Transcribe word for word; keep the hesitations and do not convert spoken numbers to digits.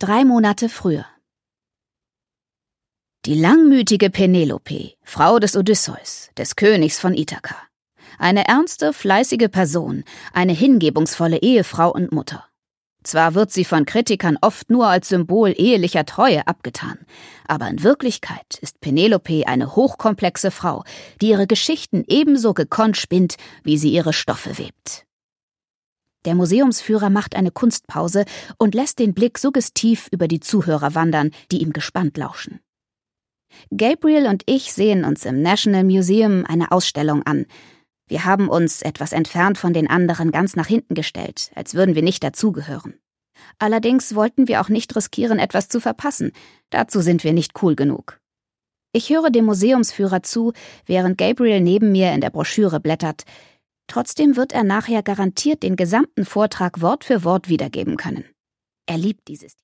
Drei Monate früher. Die langmütige Penelope, Frau des Odysseus, des Königs von Ithaka. Eine ernste, fleißige Person, eine hingebungsvolle Ehefrau und Mutter. Zwar wird sie von Kritikern oft nur als Symbol ehelicher Treue abgetan, aber in Wirklichkeit ist Penelope eine hochkomplexe Frau, die ihre Geschichten ebenso gekonnt spinnt, wie sie ihre Stoffe webt. Der Museumsführer macht eine Kunstpause und lässt den Blick suggestiv über die Zuhörer wandern, die ihm gespannt lauschen. Gabriel und ich sehen uns im National Museum eine Ausstellung an. Wir haben uns etwas entfernt von den anderen ganz nach hinten gestellt, als würden wir nicht dazugehören. Allerdings wollten wir auch nicht riskieren, etwas zu verpassen. Dazu sind wir nicht cool genug. Ich höre dem Museumsführer zu, während Gabriel neben mir in der Broschüre blättert. Trotzdem wird er nachher garantiert den gesamten Vortrag Wort für Wort wiedergeben können. Er liebt dieses